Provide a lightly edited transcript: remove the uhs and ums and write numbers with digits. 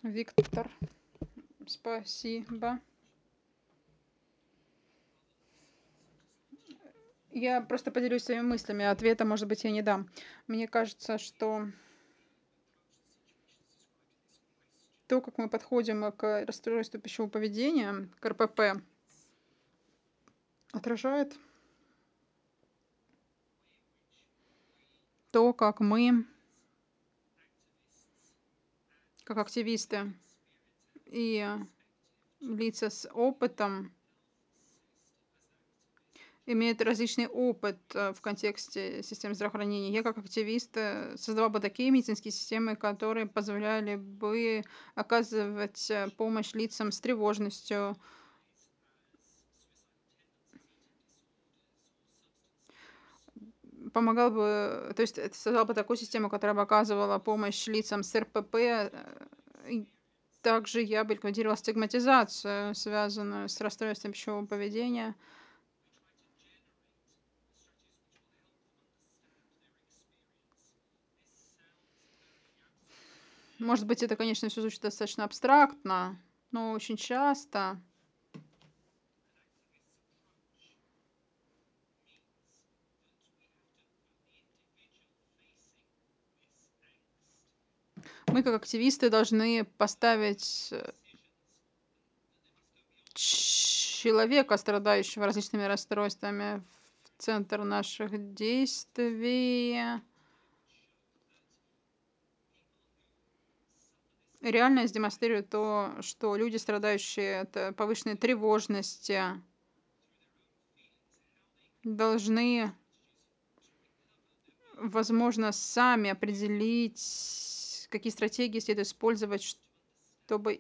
Виктор, спасибо. Я просто поделюсь своими мыслями, ответа, может быть, я не дам. Мне кажется, что то, как мы подходим к расстройству пищевого поведения, к РПП, отражает то, как мы, как активисты и лица с опытом, имеют различный опыт в контексте системы здравоохранения. Я как активист создавала бы такие медицинские системы, которые позволяли бы оказывать помощь лицам с тревожностью, помогал бы, то есть это создал бы такую систему, которая бы оказывала помощь лицам с РПП. И также я бы ликвидировала стигматизацию, связанную с расстройством пищевого поведения. Может быть, это, конечно, все звучит достаточно абстрактно, но очень часто мы, как активисты, должны поставить человека, страдающего различными расстройствами, в центр наших действий. Реальность демонстрирует то, что люди, страдающие от повышенной тревожности, должны, возможно, сами определить, какие стратегии следует использовать, чтобы